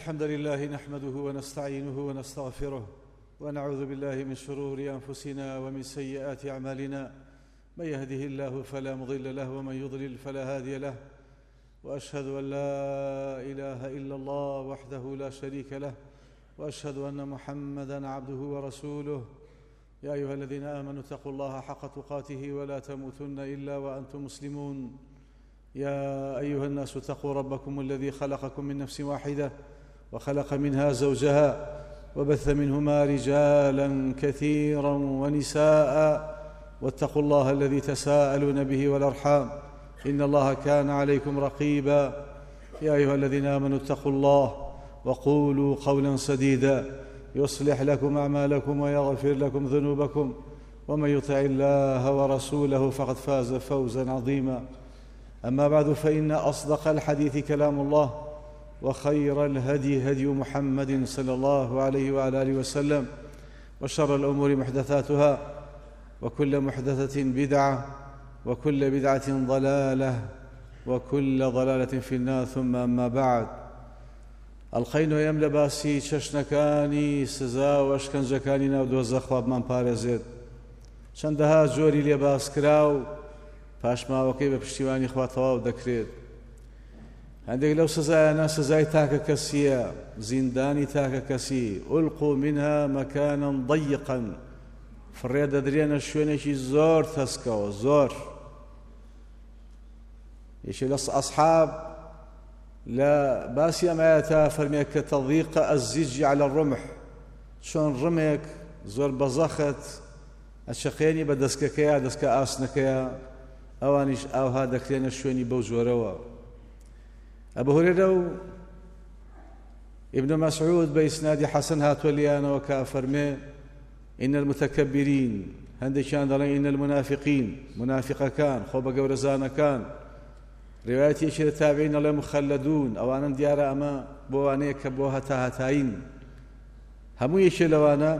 الحمد لله نحمده ونستعينه ونستغفره ونعوذ بالله من شرور أنفسنا ومن سيئات أعمالنا. من يهده الله فلا مضل له ومن يضلل فلا هادي له، وأشهد أن لا إله إلا الله وحده لا شريك له، وأشهد أن محمدًا عبده ورسوله. يا أيها الذين آمنوا اتقوا الله حق تقاته ولا تموتن إلا وأنتم مسلمون. يا أيها الناس اتقوا ربكم الذي خلقكم من نفس واحدة وخلق منها زوجها وبث منهما رجالا كثيرا ونساء، واتقوا الله الذي تساءلون به والأرحام إن الله كان عليكم رقيبا. يا أيها الذين آمنوا اتقوا الله وقولوا قولا سديدا يصلح لكم أعمالكم ويغفر لكم ذنوبكم، ومن يطع الله ورسوله فقد فاز فوزا عظيما. أما بعد، فإن أصدق الحديث كلام الله، وخير الهدي هدي محمد صلى الله عليه وعلى آله وسلم، وشر الأمور محدثاتها، وكل محدثة بدعة، وكل بدعة ضلالة، وكل ضلالة في النار. ثم أما بعد، الخين يملە باسی چەشنەکانی سزا و ئەشکەنجەکانی ناو دۆزەخ خوا بمان پارێزێت. چەندەها جۆری لێ باسکرا و پاشماوەکەی بە پشتیوانی خوا تەواو دەکرێت. هەندێک لەو سزایانە سزای تاکە کەسیە، زیندانی تاکە کەسی. ئولقوا منها مەکانًا ضيقًا، فڕێ دەدرێنە شوێنێکی زۆر تەسکەوە، زۆر. یەکێک لە ئەصحاب لا باسی ئەمایەتە فەرمێت کە تەضیق الزیج على الرمح، چۆن ڕمێک زۆر بەزەخت ئەچەقێنی بە دەستکەکەیە، دەستکە ئاسنەکەیە، ئەوانیش ئاوها دەکرێنە شوێنی بەو جۆرەوە. ئەبو هورێرە و ابن مسعود بإسناد حسن هاتووە لیانەوە کە فەرمێ إن المتكبرين، هەندێکیان دەڵێن إن المنافقين، منافقەکان خۆ بە گەورەزانەکان. ڕێوایەتی یەکێ لە تابعین دەڵێ مخەلەدون، ئەوانن دیارە ئەمە بۆ وانەیە کە بۆ هەتاهەتاین. هەموو یەکێ لەوانە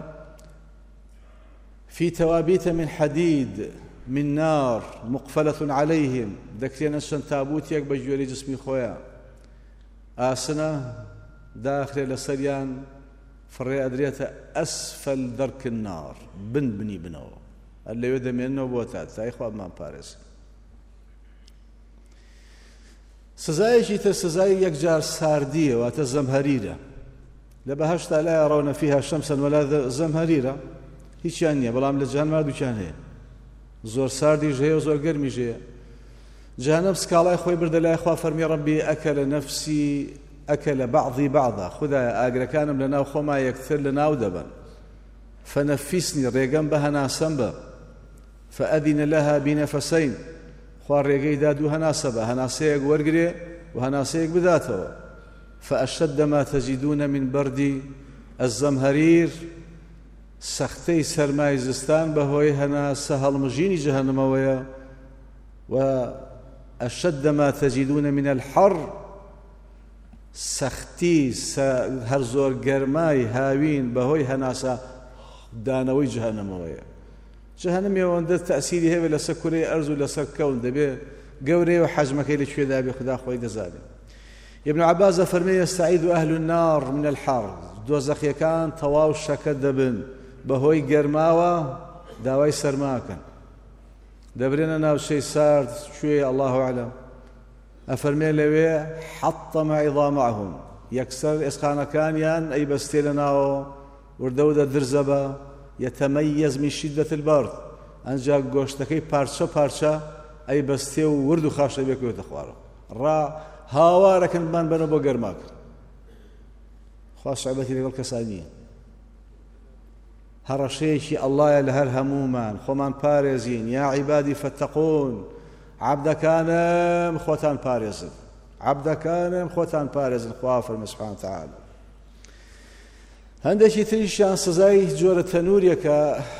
في توابيت من حديد من نار مقفلة عليهم، دەکرێنە چەند تابوتێک بە گوێرەی جسمی خۆیان، ئاسنە داخرێ لەسەریان، فڕێ ئەدرێتە ئەسفەل دەرک النار، بنی بنەوە، لەوێ دەمێننەوە بۆ تای خوا بمان پارێزێت. سزایەکی تر سزای یەکجار ساردیە، واتە زەمهەریرە. لە بەهەشتا لا يرون فيها شمسا ولا زەمهەریرە، هیچیان نییە، بەڵام لە جەهەنەما دووچیان هەیە، زۆر ساردیش هەیە و زۆر گەرمیش هەیە. جەهەنەم سکاڵای خۆی بردە لای خوا، فەرمی ڕەبی ئەکەلە نەفسی ئەکەلە بەعضی بەعضا، خودایە ئاگرەکانم لەناو خۆما یەکتر لەناو دەبن. فەنەفیسنی، ڕێگەم بە هەناسەم بە. فەئەذینە لەها بینەفەسەین، خوا ڕێگەی دا دوو هەناسە بە، هەناسەیەک وەرگرێ و هەناسەیەک بداتەوە. فەئەشەدە ما تەجیدونە من بەردی الزەمهەریر، سەختەی سەرمای زستان بەهۆی هەناسە هەڵمژینی جەهەنەمەوەیە. و ئەشەدە ما تەجیدونە من الحەڕ، سەختی هەر زۆر گەرمای هاوین بەهۆی هەناسە دانەوەی جەهەنەمەوەیە. جەهەنەم ئەوەندە تەئسیری هەیە لەسەر کورەی ئەرز و لەسەر کەون، دەبێت گەورەی و حەجمەکەی لەکوێدا بێ، خوددا خۆی دەزانێت. ابن عباس فەرمێ يستعيذ أهل النار من الحر، دۆزەخیەکان تەواو شەکە دەبن بەهۆی گەرماوە، داوای سەرماکەن، دەبرێنە ناوچەی سارد کوێ الله أعلم. ئەفەرمێ لەوێ حەطەمە عیظامەهم، یەکسەر ئێسقانەکانیان ئەیبەستێ لەناوە، وردە و دەدرزە بە. يتميز من شدة البرد، ئەنجا گۆشتەکەی پارچە پارچە ئەیبەستێ و ورد و خاشە بێکەوێتە خوارەوە، ڕا هاوارەکەن بان بەنە بۆ گەرماکە. خوا سعبەتی لەگەڵ کەسان نییە. هەڕەشەیەکی ئەڵڵایە لە هەر هەموومان، خۆمان پارێزین. یا عیبادی فەتەقون، عەبدەکانم خۆتان پارێزن، عەبدەکانم خۆتان پارێزن. خوا فەرمێ سوبحانە وتەعالە. هەندێکی تریشیان سزای جۆرە تەنووریەکە،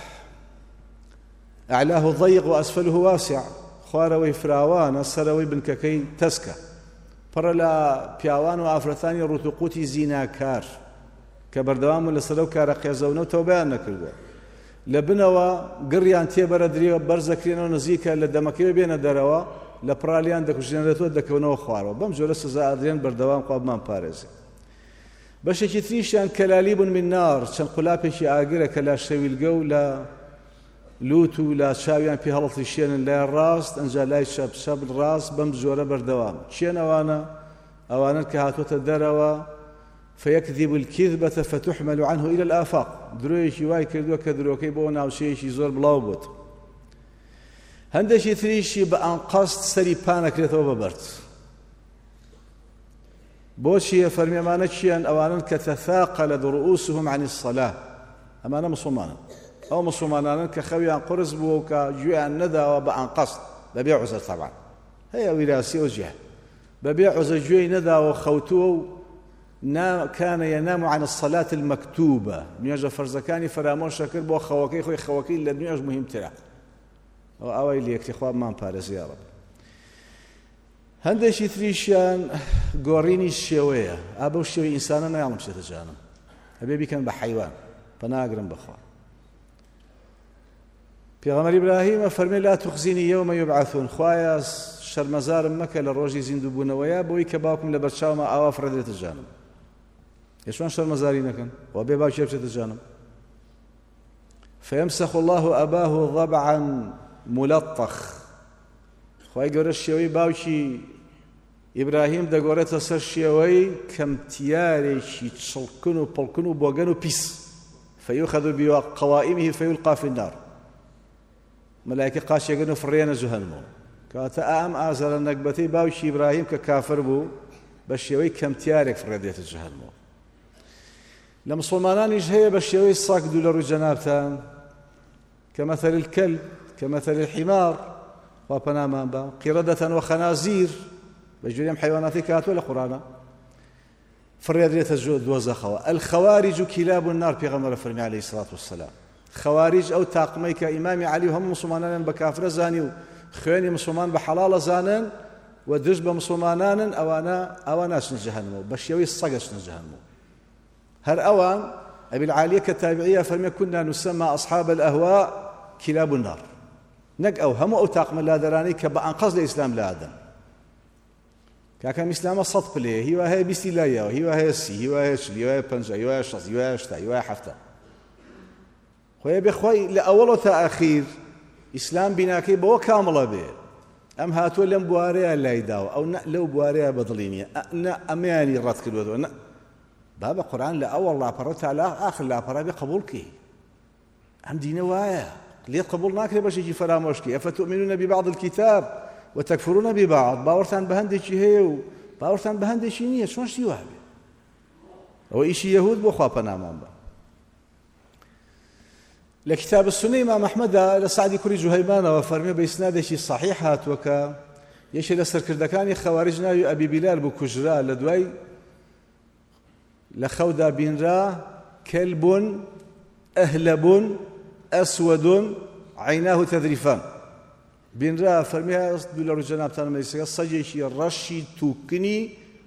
ئەعلاه ضەیق و ئەسفەله واسع، خوارەوەی فراوانە، سەرەوەی بنکەکەی تەسکە، پڕە لە پیاوان و ئافرەتانی ڕوت و قوتی زیناکار کە بەردەوام و لەسەر ئەو کارە قێزەونە و تەوبەیان نەکردووە. لە بنەوە گڕیان تێبەرە درێوە، بەرزەکرێنەوە نزیکە لە دەمەکەوێ بێنە دەرەوە، لە پرالیان دەکوژێنرێتەوە دەکەونەوە خوارەوە. بەم جۆرە سزا ئەدرێن بەردەوام خوا بمان پارێزێ. بەشێکی تریشیان کەلالیب من نار چەند قولاپێکی ئاگرە کە لا شەویلگە و لە لوت و لا چاویان پێ هەڵەتی شێنن لای ڕاست ئەنجا لای شەب ڕاست بەم جۆرە بەردەوام چێن ئەوانن کە هاتوۆتە دەرەوە فيكذب الكذبة فتحمل عنه إلى الآفاق درۆیەکی وای کردووە کە درۆکەی بۆ ناوچەیەکی زۆر بڵاو بووت هەندێکی تریشی بە ئەنقەست سەری پانەکرێتەوە بەبەرد بۆچی فەرمیێمانە چیان ئەوانن کە تەثاقلت رؤوسهم عن الصلاة ئەمانە مسلمانن ئەو مسلمانانن کە خەویان قرس بووە و کە گوێیان نەداوە بە ئەنقەست بەبێ عوزەر طبعا هەیە ویراسی و جێ بەبێ عوزەر گوێی نەداوە خەوتووە و كان ينام عن الصلاة المكتوبة نياج فرزكاني فراموش شكر بو خواكي خوي خواكي لنياج مهم ترى أوي ليك تخواب مان بارز يا رب هندشي تريشان قوريني الشوية أبو الشوي إنسانا ما يعلم شيء تجانم حبيبي كان بحيوان فناقرم بخوا پیغمبر إبراهيم فرمي لا تخزيني يوم يبعثون خوايا شرمزار مكة للروجي زندوبون ويا بوي كباكم لبرشاو ما أوافر ردت الجانم يشوان شرمزاري نكن وبي باوشي بشت الجانم فيمسخ الله أباه ضبعا ملطخ خواهي قول الشيوي باوشي إبراهيم دا قولت سر الشيوي كم تياري شي تشلقنو بلقنو بوغنو بيس فيؤخذ بقوائمه فيلقى في النار ملائكة قاش يقنو فرينا جهنم كاتا أم آزال النقبتي باوشي إبراهيم ككافر بو بشيوي كم تيارك في ردية الجهنم لمسلمانان يجهي بشيوي الصاق دولار جنابتان كمثل الكلب كمثل الحمار وبنامان با قردة وخنازير بجريم حيواناتي كاتو لقرانا فريادرية الجود وزخوا الخوارج كلاب النار بيغمر فرمي عليه الصلاة والسلام خوارج أو تاقميك إمام علي هم مسلمانان بكافر زاني خواني مسلمان بحلال زانن ودرج بمسلمانان أوانا شن جهنم بشيوي الصقر شن جهنم هر أوان أبي العالية كالتابعية فرمي كنا نسمى أصحاب الأهواء كلاب النار نق أو هم أو تاقم لا دراني كبأنقذ الإسلام لا آدم كاكام إسلام صدق ليه هي وهي بستيلايا وهي وهي سي هي وهي شلي وهي بنجا هي وهي شخص هي وهي شتا هي وهي حفتا خويا بخوي لأول وتأخير إسلام بناكي بو كاملة به أم هاتوا لم بواريا لا يداو أو لو بواريا بضلينية أمياني رد كل باب القرآن لأول لا برت على آخر لا برا بقبولك أم دين وايا ليه قبولناك باش يجي فراموشكي أفتؤمنون ببعض الكتاب وتكفرون ببعض باورتان بهندشي هي باورتان بهندشي نية شلون شي واحد هو إشي يهود بخوا بنامام لكتاب السنة إمام أحمد لسعدي كوري جهيمان وفرمي بإسناد شي صحيحات وكا يشي لسر كردكاني خوارجنا أبي بلال بكجرا لدواي لخودا بنرا كلب أهلب أسود عيناه تذرفان بنرا فرميها دولا رجانا بتانا ميسيقى صجيشي رشي توكني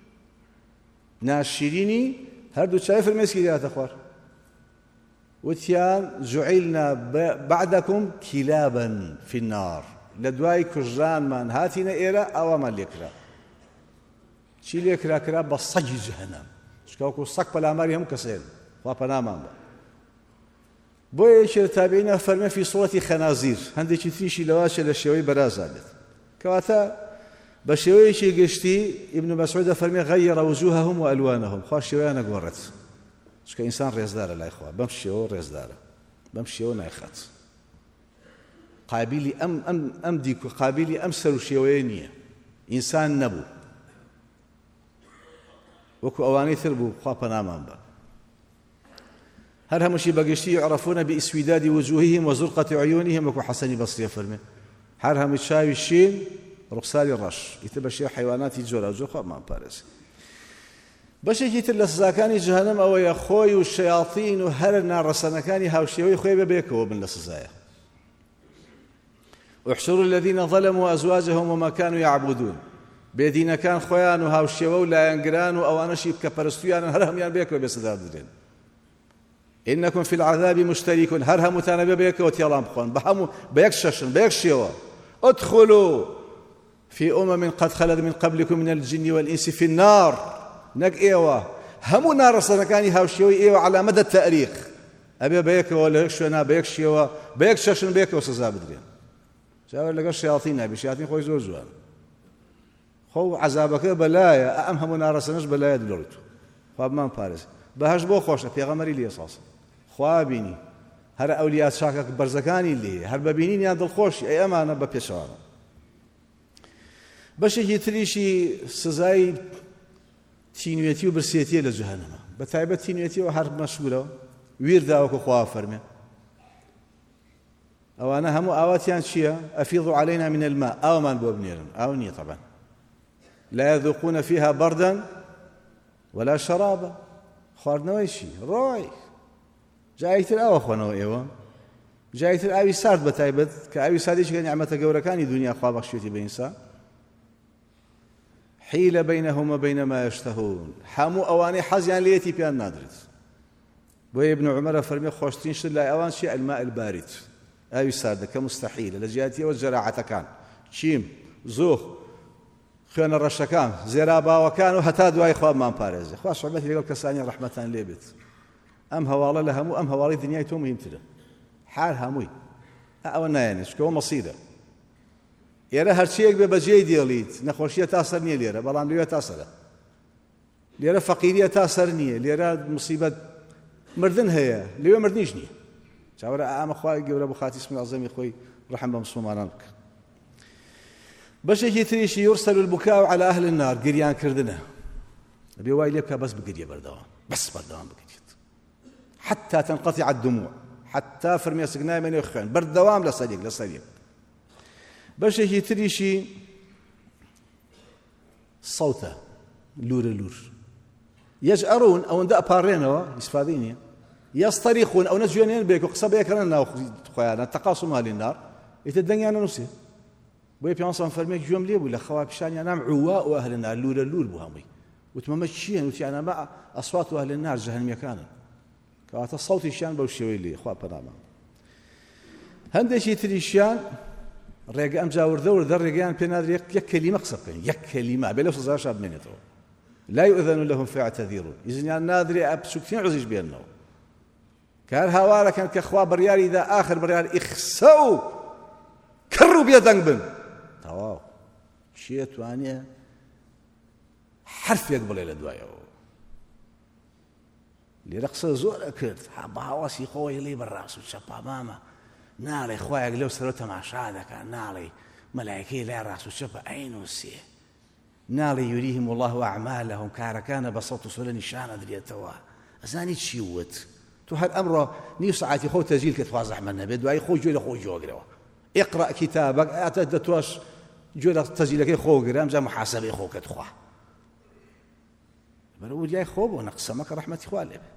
ناشريني هردو شايف فرميسكي ديات أخوار وتيان جعلنا بعدكم كلابا في النار لدواي كجران من هاتينا إيرا أو ما ليكرا شي ليكرا كرا بصجي جهنم شكاوكو صك بالأماري هم كسين وابنامان بۆیە تابعین فەرمێ في صورة خنازير هەندێکی تریشی لەواشە لە شێوەی بەرازا بێت کەواتە بە شێوەیەکی گشتی ابن مسعود فەرمێ غەیڕە وجوههم وألوانهم خوا شێوەیان نەگۆڕێت چونکە ئینسان ڕێزدارە لای خوا بەم شێوە ڕێزدارە بەم شێوە نایخات قابلی ئەم دیک و قابلی ئەم سەر و شێوەیە نییە ئینسان نەبوو وەکو ئەوانەی تر بوو خوا پەنامان بە هر همشي بقشتي يعرفون بإسوداد وجوههم وزرقة عيونهم وكو حسن بصري فرمي هر هم شاي الشين رخصاري الرش يتبشي حيوانات جورا جوخا ما بارس باش يجيت لسزاكاني جهنم او يا خوي والشياطين وهر النار رسنكاني هاوشيوي خوي بيكو من لسزايا واحشروا الذين ظلموا ازواجهم وما كانوا يعبدون بيدين كان خويان وهاوشيوي ولا ينقران او انا شي كبرستيان هرهم يان بيكو بيسدادين إنكم في العذاب مشتركون هرها متنبه بيك وتيالام بخون بهم بيك ششن بيك شيوا ادخلوا في قد خلت من قبلكم من الجن والإنس في النار نك إيوا هەموو ناڕەسەنەکانی هاوشێوەی ئێوە على مەدە تاریخ ئەبێ بەیەکەوە لە یەک شوێنە بە یەک شێوە بە یەک شەشن بە یەکەوە سزا بدرێن جاوە لەگەڵ شیاطین نابی شیاطین خۆی زۆر جوان خۆ عەزابەکە بەلایە ئەم هەموو ناڕەسەنەش بەلایە دڵڕیت خوا بمان پارێز بەهەش بۆ خۆشە پێغەمبەری لێ ساڵسە خوا بینی هەر ئەولیا چاکە بەرزەکانی لێ هەر بەبینینیان دڵخۆشی ئەی ئەمانە بە پێشەوانە بەشێکی تریشی سزای تینوێتی و برسێتیە لە جەهەنەمە بە تایبەت تینوێتیەوە هەر مەشهورەوە ویرداوەکو خوا فەرمێ ئەوانە هەموو ئاواتیان چییە؟ ئەفیض علينا من الماء ئاومان بۆ بنێرن ئاو نییە طبعا لا يذوقون فيها بردا ولا شرابا خواردنەوەی چی؟ ڕۆی جایتر ئەوە خۆنەوە ئێوە جایتر ئاوی سارد بە تایبەت کە ئاوی ساردێکی کە نیعمەتە گەورەکانی دنیا خوا بەخشێتی بە ئینسان حیل بینهم وبین ما یشتهون هەموو ئەوانەی حەزیان لێتی پیان نادرێت بۆیە ابن عومەر فەرمێ خۆشترین شت لای ئەوان چیە؟ الماء البارد ئاوی ساردە کە مستەحیلە لە جیهەتیەوە جەراحەتەکان چیم زۆخ خوێنە ڕەشەکان زێراباوەکان و هەتا دوای خوا بمان پارێزێ خوا سوحبەتی لەگەڵ کەسانی ڕەحمەتان لێ بێت ئەم هەواڵە لە هەموو ئەم هەواڵی دنیای تۆ مهمترە حال هەمووی ئەوە نایەنێت چکەوە مەسیرە ئێرە هەرچیەک بێ بەجێی دێڵیت نەخۆشیە تا سەر نییە لێرە بەڵام لێوێ تا سەرە لێرە فەقیریە تا سەر نییە لێرە مصیبەت مردن هەیە لێوێ مردنیش نییە چاوەڕە ئامە خوای گەورە بۆ خاتی اسمی عەزەمی خۆی ڕەحم بە مسلمانان بکە بەشێکی تریشی یورسل البکاء على أهل النار گریانکردنە ئەبێ وای لێ بکە بەس بگریە بەردەوام بەس بەردەوام بگریت حتى تنقطع الدموع حتى فرمێسک نامێنێ خوێن بەردەوام لەسەر یەک بەشێکی تریشی سەوتە لورە لور یەجئەڕون ئەوەندە ئەپارڕێنەوە ئیسفادەی نییە یەستەریخون ئەو نەجوێنێن بێک و قسە بەیەکەنە ناو خۆیانە تەقاسم ئەهلی النار ئیتر دەنگیانە نووسێ بۆیە پێغەمبەر فەرمێ گوێم لێ بوو لە خەوا پیشانیان نام عواء ئەهل النار لورە لور بوو هەمووی وتمەمە چییە؟ وتیانە مە ئەسوات ئەهل النار جەهەنەمیەکانن کەواتە سەوتیشیان بەو شێوەی لێ خوا پەنامان هەندێکی تریشیان ڕێگە ئەم جاوردە وردە ڕێگەیان پێ نادرێت یەک کەلیمە قسە بکەین یەک کەلیمە بێ لەو سزاشا بمێنێتەوە لا يؤذن لهم فيعتذرون ئیزنیان نادرێ بچووکترین عوزیش بێننەوە کە هەر هاوارەکەن کە خوا بڕیاریدا ئاخر بڕیار ئیخسە و کڕ و بێدەنگ بن تەواو چیە توانێ حرفێک بڵێ لە دوایەوە لێرە قسە زۆرە کرد بە هاواسی خۆی لێ بەڕاست و چەپا مامە ناڵێ خوایەک لەو سەرۆ تەماشا دەکات ناڵێ مەلایکەی لای ڕاست و چەپە ئەینوسێ ناڵێ یوریهم الله ئەعمالەهم کارەکانە بە سەوت و سۆلە نیشانە درێتەوە ئەزانی چی وت تو هەر ئەمڕۆ نیو سەعاتی خۆ تەزیل کە توا زەحمەت نەبێت دوای خۆی گوێ لە خۆی جۆگرەوە اقرأ کتابك ئاتە دەتوەش گوێ لە تەزیلەکەی خۆگرە ئەمجا محاسەبەی خۆکەت خوا بەرە وریای خۆ بۆ نەقسەمەکە ڕەحمەتی خوا لێ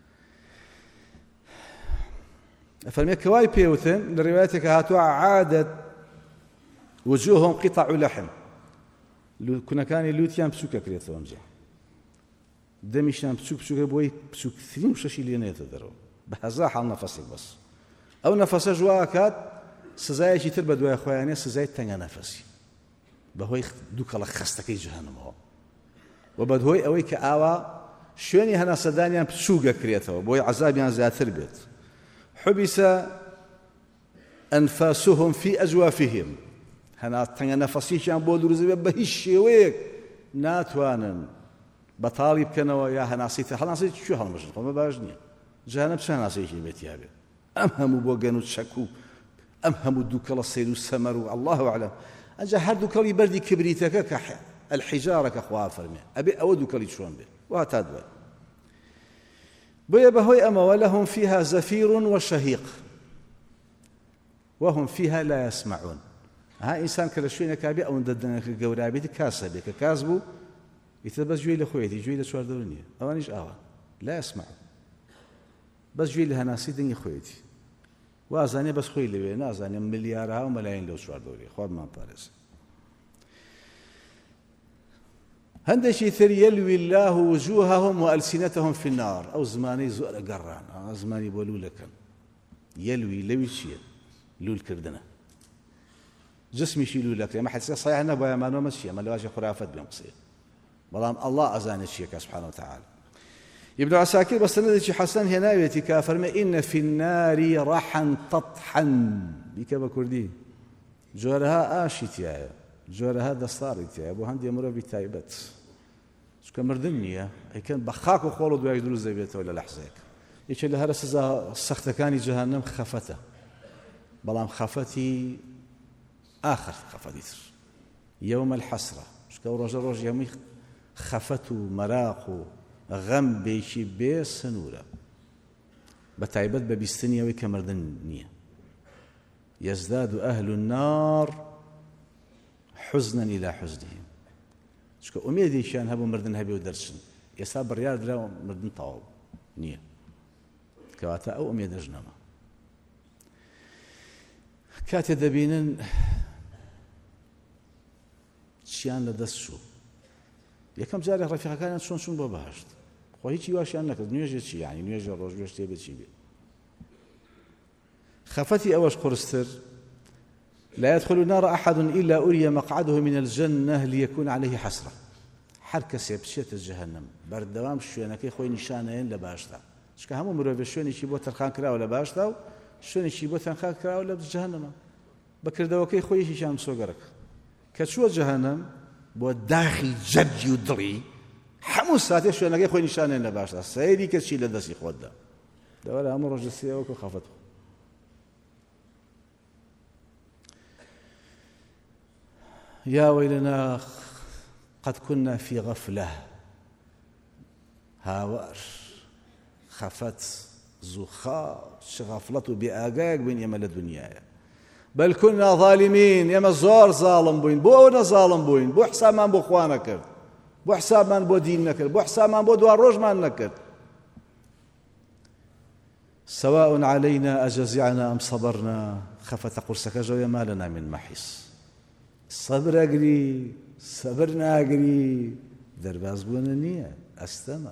فەرمێ کەوای پێوتن لە ڕێوایەتێکە هاتووە عادت وجوههم قطع لحم کونەکانی لوتیان بچووکە کرێتەوە ئەمجا دەمیشیان بچووک بچووکە بۆی بچووکترین شەشی لێ نێتە دەرەوە بە هەزار حاڵ نەفەسێک بەس ئەو نەفەسە ژوا کات سزایەکی تر بە دوای خۆیانێ سزای تەنگە نەفەسی بەهۆی دوو کەڵە خەستەکەی جەهەنەمەوە و بەدهۆی ئەوەی کە ئاوا شوێنی هەناسەدانیان بچووکە کرێتەوە بۆی عەزابیان زیاتر بێت حبس أنفاسهم في أجوافهم هەنا تەنگە نەفەسییان بۆ دروست بە هیچ شێوەیەک ناتوانن بەتاڵی بکەنەوە یا هەناسیتە هەناسیت چی هەڵمەژن خۆمە باش نییە جەهەنەم چ هەناسەیەکی بێتیا بێت ئەم هەموو بۆ گەن و چەک و ئەم هەموو دوو کەڵە سەیر و سەمەر و الله ئەعلەم ئەنجا هەر دوو کەڵی بەردی کبریتەکە کە الحیجارەکە خوا فەرمێ ئەبێ ئەوە دوو کەڵی چۆن بێت وا تا دوای بۆیە بەهۆی ئەمەوە لهم فيها زفير وشهيق وهم فيها لا يسمعون ها ئینسان کە لە شوێنێکا بێ ئەوەندە دەنگەکە گەورابێتی کاسە بێ کە کاس بوو ئیتر بەس گوێی لە خۆیەتی گوێی لە چواردەوە نییە ئەوانیش ئاوا لا يسمعون بەس گوێی لە هەناسی دەنگی خۆیەتی وازانێ بەس خۆی لەوێ نازانێ ملیارها و مەلایەن لەو چواردەوەی خوا بمان پارێزێ هەندێکی تر يلوي الله وجوههم وألسنتهم في النار ئەو زمانەی زۆرە گەڕان زمانی بۆ لولەکەن يلوي لەوی چییە لولکردنە جسمیشی لولەکرێ ئەمە حەدیثە صحیح نەبووە مانۆمە چییە ئەمە لەواژی خورافەت بێم قسەیە بەڵام ئەڵڵا ئەزانێت چییە کە سوبحانەهو وتەعالا ابن عساكر بس ندي حسن هنا يتي فرمى إن في النار رحا تطحن بك بكردي جورها آشتيا جورها دستارتيا أبو هندي أمر بتايبت شو كمردنيا هي كان بخاك وخولد ويجدروا زي بيته ولا لحظك إيش اللي هذا سزا سخت كان جهنم خفته بلام خفتي آخر خفتيتر يوم الحسرة شو كورج يومي خفتو مراقو غم بيشي بي سنورة بتعبد ببستنية وكمردن نية يزداد أهل النار حزنا إلى حزنهم شكو أميدي شان هبو مردن هبي ودرسن يساب ريال دراو مردن طاو نية كواتا أو أميد أجنما كاتي دبينن شيان لدست شو یەکەم جارێ ڕەفیقەکانیان چۆن بۆ بەهەشت خۆ هیچی واشیان نەکرد نوێژێ چی یعنی نوێژە ڕۆژ تێ بێت چی بێت خەفەتی ئەوەش قورستر لا يدخل النار أحد إلا أري مقعده من الجنة ليكون عليه حسرة هەر کەسێ بچێتە جەهەنەم بەردەوام شوێنەکەی خۆی نیشانەیەن لە باشدا چکە هەموو مرۆڤ شوێنێکی بۆ تەرخان کراوە لە باشدا و شوێنێکی بۆ تەنخان کراوە لە جەهەنەمە بەکردەوەکەی خۆی هیچیان سۆگەرەکە کە چووە جەهەنەم بۆ داخی جەرجی و دڵی هەموو ساتێ شوێنەکەی خۆی نیشانێن لە باشدا سەیری کەچی لە دەستی خۆتدا دەوەرە هەموو ڕۆژ دەستیەوەکە خەفەت يا ويلنا قد كنا في غفلة هاور خفت زخا شغفلته بآقاق بين يمل الدنيا بل كنا ظالمين يما زور ظالم بوين بونا ظالم بوين بو حساب من بو خوانا كرد بو حساب من بو دين نكرد بو حساب من بو دوار روج من نكرد سواء علينا أجزعنا أم صبرنا خفت قرصك جويا ما لنا من محيص صبر أجري صبرنا أجري درباز بوننية أستمع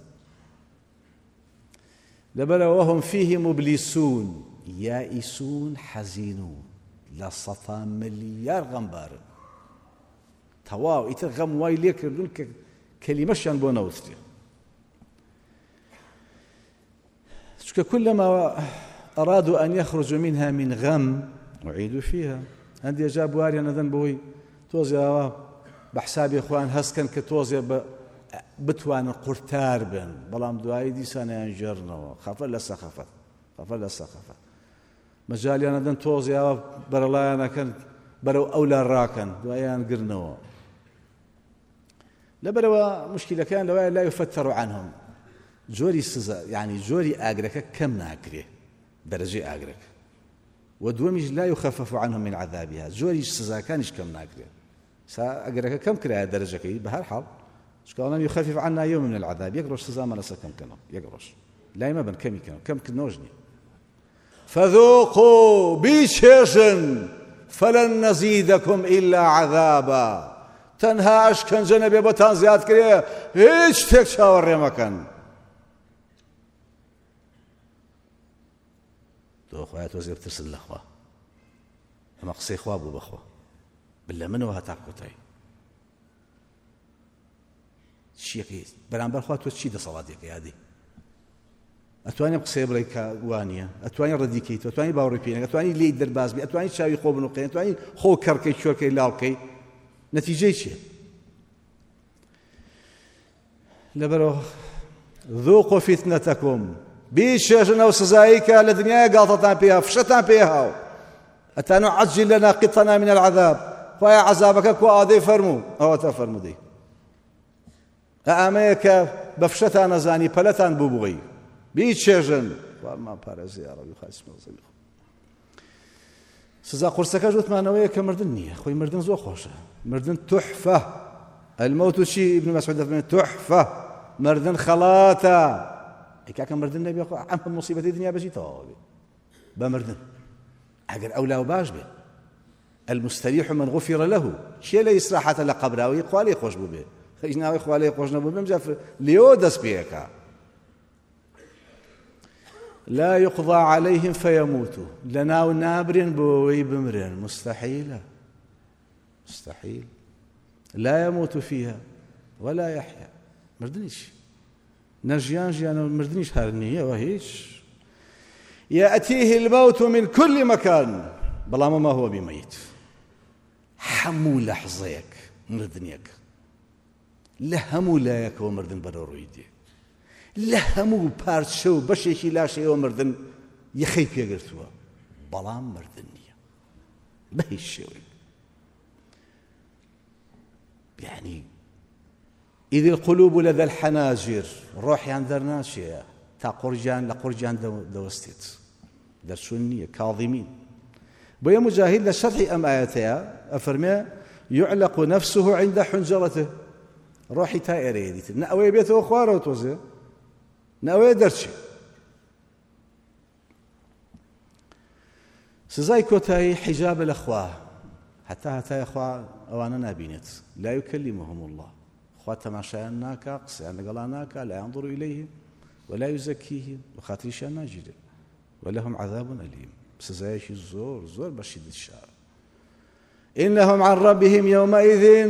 لبلا وهم فيه مبلسون يائسون حزينون لسطا مليار غمبار تواو يتغم وايليك لك كلمة شان بونوثري كلما أرادوا أن يخرجوا منها من غم أعيدوا فيها عندي جاب واري أنا ذنبوي توزي بحسابي إخوان هسكن كتوزي بتوان قرتار بن بلام دعاي دي سنة ينجرنا خفل لسخفت مجالي أنا ذن توزي برلا أنا كان برو أولى راكن دعايان قرنوا لا بروا مشكلة كان لو لا يفتروا عنهم جوري سزا يعني جوري أجرك كم ناكره درجة أجرك ودومج لا يخفف عنهم من عذابها جوري سزا كانش كم ناكره سا أجرك كم كره درجة كي بهالحال شكونا يخفف عنا يوم من العذاب يقرش سزا ما لسا كم كانوا يقرش لا ما بن كم كنوجني فذوقوا بيشيشن فلن نزيدكم إلا عذابا تنها أشكن جنبي بطان زياد كريه هيش تكشاور مكان تو خوات وزير ترسل الأخوة أما قصي خواب وبخوة بالله منو هتعقوتاي شيكي برامبر خوات وشي ده صلاتك يا هذه أتواني قصي بريكا وانية أتواني رديكيت أتواني باوريبينك أتواني لي درباز بي أتواني شاوي خوب نقين أتواني خو كركي شوركي لاوكي نتيجة شيء لبرو ذوقوا فتنتكم بيشجنا وسزايكا لدنيا قاطتان بيها فشتان بيها أتانو عجل لنا قطنا من العذاب فيا عذابك كو آدي فرمو أو تفرمو دي أميك بفشتان زاني بلتان بوبغي بيشجن وما بارز يا ربي خالص مغزبي سزا قرصك جوت معنوية كمردن نية خوي مردن زو خوشة مردن تحفة الموت شيء ابن مسعود تحفة مردن خلاطة كاكا مردن نبي عم مصيبة الدنيا بجي طوبي بمردن أجر أولى وباش به المستريح من غفر له شيء لا يسرحة لقبره ويقوالي خوش به خيجنا ويقوالي خوش نبو بمجاف ليودس بيكا لا يقضى عليهم فيموتوا لنا ونابرين بوي بمرين مستحيل لا يموت فيها ولا يحيا مردنيش نجيان جيان مردنيش هارنية وهيش يأتيه الموت من كل مكان بلا ما هو بميت حمو لحظيك مردنيك لهمو لايك ومردن برورويدي لهمو بارتشو بشيكي لاشي ومردن يخيب يقرتوا بلا مردنية بهيش شوي يعني إذ القلوب لدى الحناجر روح يندر ناشية تا قرجان لقرجان دوستيت درسونية كاظمين بيا مجاهد لشرح أم آياتها أفرمي يعلق نفسه عند حنجرته روحي تائرة يديت نأوي بيته أخواره وتوزي نأوي درشي سزاي كوتاي حجاب الأخوة حتى أخوة أوانا نابينت لا يكلمهم الله أخوة تماشايا ناكا قصيان قلا ناكا لا ينظر إليهم ولا يزكيهم وخاتريشان ناجد ولهم عذاب أليم سزايش زور بشد الشعر إنهم عن ربهم يومئذ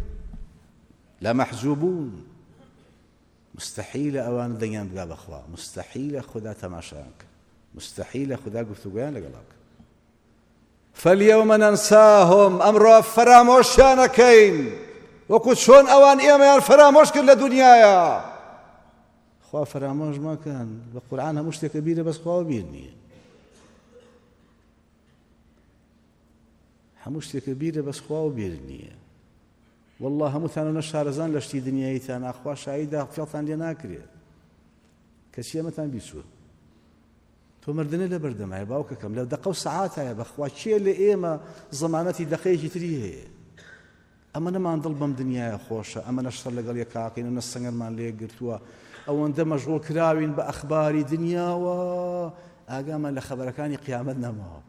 لمحجوبون مستحيل أوان دنيان بقاب أخوة مستحيل خدا تماشاك مستحيل خدا قفتقيان لقلاك فاليوم ننساهم أمر فراموشانكين وكنت شون أوان إيمان فراموش كل دنيايا خوا فراموش ما كان بالقرآن مشتى كبيرة بس خوا بيرني همشتى كبيرة بس خوا بيرني والله همثانو نشارزان لشتي دنياي ثانا أخوا شايدة فيلتان لنا كريه كسيه مثلا بيسوه تو مردني لبردم يا باوك كم لو دقوا ساعاتها يا بخوا شيء اللي إيما زمانتي دقيقة تريه أما أنا ما عند البم دنيا خوشة أما نشتغل لقال يا كاكين ونسنجر ما اللي قرتوا أو أنت مشغول كراوين بأخبار دنيا وأقام لخبركاني قيامتنا ما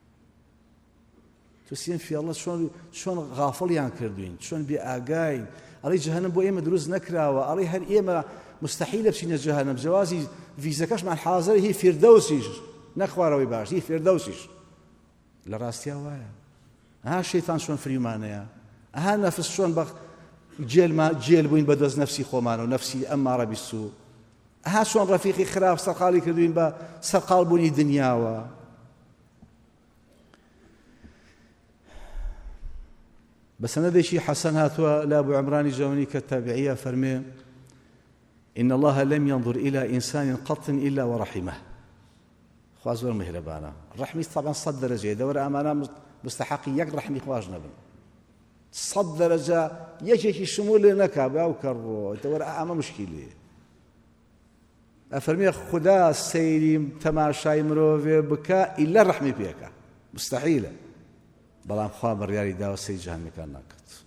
تسين في الله شلون غافل يعني كردين شلون بأجاين أري جهنم بو إيما دروز نكرا وأري هل إيما مستحيل بشين جهنم جوازي في زكاش مع الحاضر هي فردوسيش نخوار ويباش هي فردوسيش لراستيا وايا ها الشيطان شلون فريمانيا ها نفس شلون بخ جيل بوين بدوز نفسي خومان ونفسي أمارة بالسوء ها شلون رفيقي خراف سرقالي كردوين با سرقال بوني دنياوا بس أنا ذي شي حسن هاتوا لأبو عمران جوني كالتابعية فرمي إن الله لم ينظر إلى إنسان قط إلا ورحمه خوازور مهربانا الرحمة طبعا صد درجة دور أمانا مستحقي يك رحمي خواجنا بن صد درجة يجي شمول نكا أو كرو دور أما مشكلة أفرمي خدا سيري تماشاي مروفي بكاء إلا الرحمة بيك مستحيلة بلام خواب الريالي داو سيد جهنم كان ناكت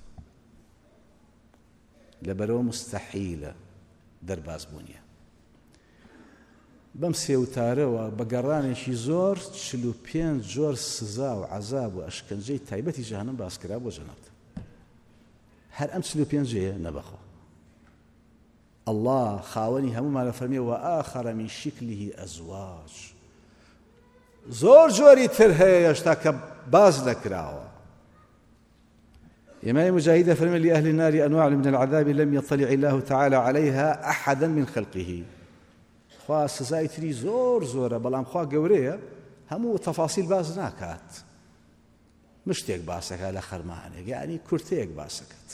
لبرو مستحيلة دەرباز بوونیە بەم سێوتارەوە بە گەڕانێکی زۆر 45 جۆر سزا و عەزاب و ئەشکەنجەی تایبەتی جەهەنەم باسکرا بۆ جەنەت هەر ئەم 45 جێیە نەبەخۆ الله خاوەنی هەموومان لە فەرمیێ وآخر من شکله ئەزواج زۆر جۆری تر هەیە هێشتا کە باز نەکراوە إمام مجاهد فرمى لأهل النار أنواع من العذاب لم يطلع الله تعالى عليها أحدا من خلقه خوا سزای تری زۆر بەڵام خوا گەورەیە هەموو تەفاسیل باز ناکات مشتێک باسەکە لە خەرمانێک یعنی کورتەیەک باسەکەت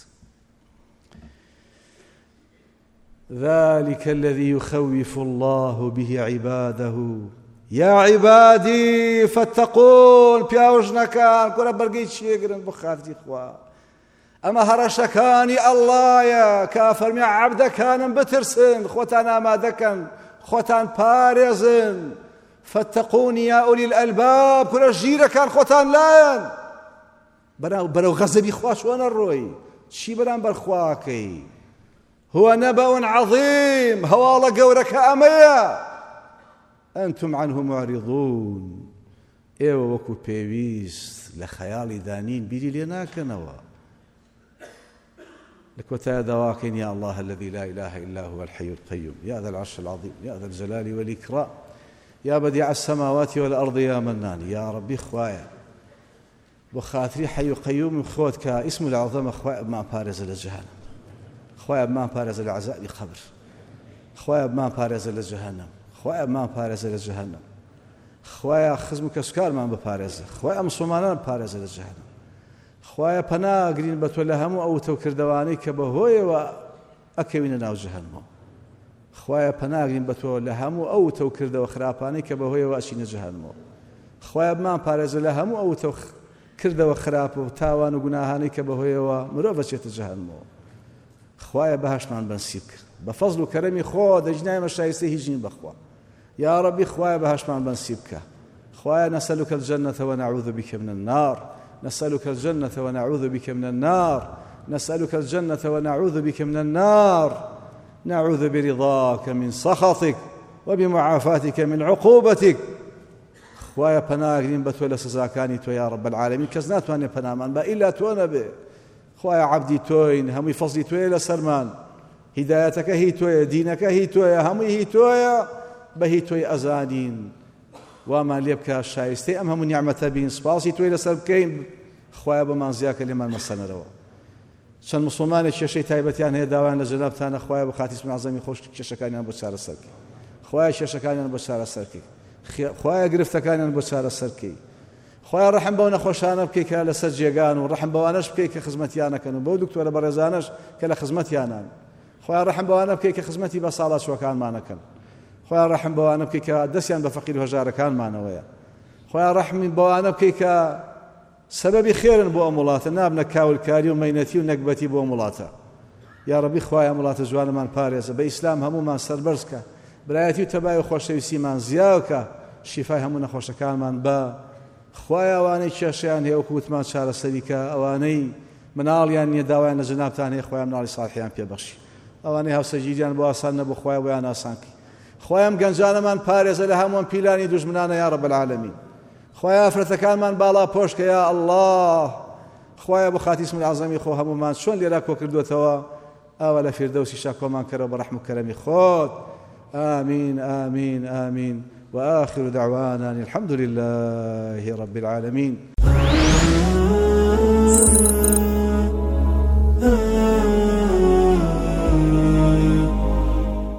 ذلك الذي يخوف الله به عباده يا عبادي فاتقون پیاوژنەکان کورە بەرگەی چێگرن بۆ خاتری خوا ئەمە هەڕەشەکانی ئەڵڵایە کە فەرمی عەبدەکانم بترسن خۆتان ئامادەکەن خۆتان پارێزن فاتقون يا أولي الألباب کورە ژیرەکان خۆتان لایەن بەرەو غەزەبی خوا چۆنە ڕۆی چی بەرامبەر خواکەی هو نبأ عظيم هەواڵە گەورەکە ئەمەیە أنتم عنه معرضون ئێوە وەکو پێویست لە خەیاڵی دانین بیری لێ ناکەنەوە لكوتا دواكن يا الله الذي لا إله إلا هو الحي القيوم يا ذا العرش العظيم يا ذا الجلال والإكرام يا بديع السماوات والأرض يا منان يا ربي خوايا وخاطري حي قيوم خوتك اسم العظمة خوايا ما بارز للجهنم خوايا ما بارز لعذاب القبر خوایا بمان پارێزە لە جەهەنەم، خوایا بمان پارێزە لە جەهەنەم، خوایا خزم و کەسوکارمان بپارێزە، خوایا مسلمانان پارێزە لە جەهەنەم، خوایا پەناگرین بە تۆ لە هەموو ئەو تەوکردەوانەی کە بەهۆیەوە ئەکەوینە ناو جەهەنەمەوە. خوایا پەناگرین بە تۆ لە هەموو ئەو تەوکردەوە خراپانەی کە بەهۆیەوە ئەچینە جەهەنەمەوە. خوایا بمان پارێزە لە هەموو ئەو کردەوە خراپ و تاوان و گوناهانەی کە بەهۆیەوە مرۆڤ ئەچێتە جەهەنەمەوە. خوایا بەهەشتمان بەنسیب کرد بە فەزڵ و کەرەمی خۆ دەجنایمە شایستەی هیچ نین بەخوا. یا ربی خوایا بەهەشتمان بەنسیب بکە. خوایا نسألك الجنة ونعوذ بك من النار، نسألك الجنة ونعوذ بك من النار، نسألك الجنة ونعوذ بك من النار، نعوذ برضاك من سخطك وبمعافاتك من عقوبتك. خوایا پەناگرین بە تۆ لە سزاکانی تۆ یا رب العالمین، کەس ناتوانێت پەنامان بە ئیلا تۆ نەبێ. خوایا عەبدی تۆین، هەمووی فەزلی تۆیە لەسەرمان، هیدایەتەکە هی تۆیە، دینەکە هی تۆیە، هەمووی هی تۆیە، بە هی تۆی ئەزانین. وامان لێ بکە شایستەی ئەم هەموو نیعمەتە بین، سپاسی تۆی لەسەر بکەین. خوایا بەمان زیاکە لێمان مەسەنەرەوە. چەند مسلمانێک کێشەی تایبەتیان هەیە داوایان لە جەنابتانە، خوایا بە خاتی اسم عەزەمی خۆش کێشەکانیان بۆ چارەسەرکەی، خوایا کێشەکانیان بۆ چارەسەرکەی، خوایا گرفتەکانیان بۆ چارەسەرکەی. خوایا ڕەحم بەو نەخۆشانە بکەی کە لەسەر جێگان و ڕەحم بەوانەش بکەی کە خزمەتیانەکەن و بەو دکتۆرە بەڕێزانەش کە لە خزمەتیانان. خوایا ڕەحم بەوانە بکەی کە خزمەتی بە ساڵاتچوەکانمانەکەن. خوایا ڕەحم بەوانە بکەی کە دەستیان بە فەقیر و هەژارەکانمانەوەیە. خوایا ڕەحم بەوانە بکەی کە سەبەبی خێرن بۆ ئەم وڵاتە، نابنە کاولکاری و مەینەتی و نەکبەتی بۆ ئەم وڵاتە. یا ربی خوایا وڵاتە جوانمان پارێزە، بە ئیسلام هەموومان سەربەرز کە، برایەتی و تەبای و خۆشەویستیمان زیاوکە، شیفای هەموو نەخۆشەکانمان بە. خوایا ئەوانەی کێشەیان هەیە وەکو وتمان چارەسەریکە، ئەوانەی مناڵیان نییە داوایان لە جەنابتان هەیە، خوایا مناڵی ساڵحیان پێبەخشی، ئەوانەی هاوسەرگیریان بۆ ئاسان نەبوو، خوایا بۆیان ئاسانکەی. خوایا ئەم گەنجانەمان پارێزە لە هەموو پیلانی دوژمنانە یا رب العالمین. خوایا ئافرەتەکانمان باڵا پۆشکە یا الله. خوایا بۆ خاتی اسم عەزەمی خۆ هەموومان چۆن لێرە کۆ کردوێتەوە، ئاوا لە فیردەوسی شا کۆمان کەرەوە بە ڕەحم و کەرەمی خۆت. آمین آمین آمین. وآخر دعوانا الحمد لله رب العالمين.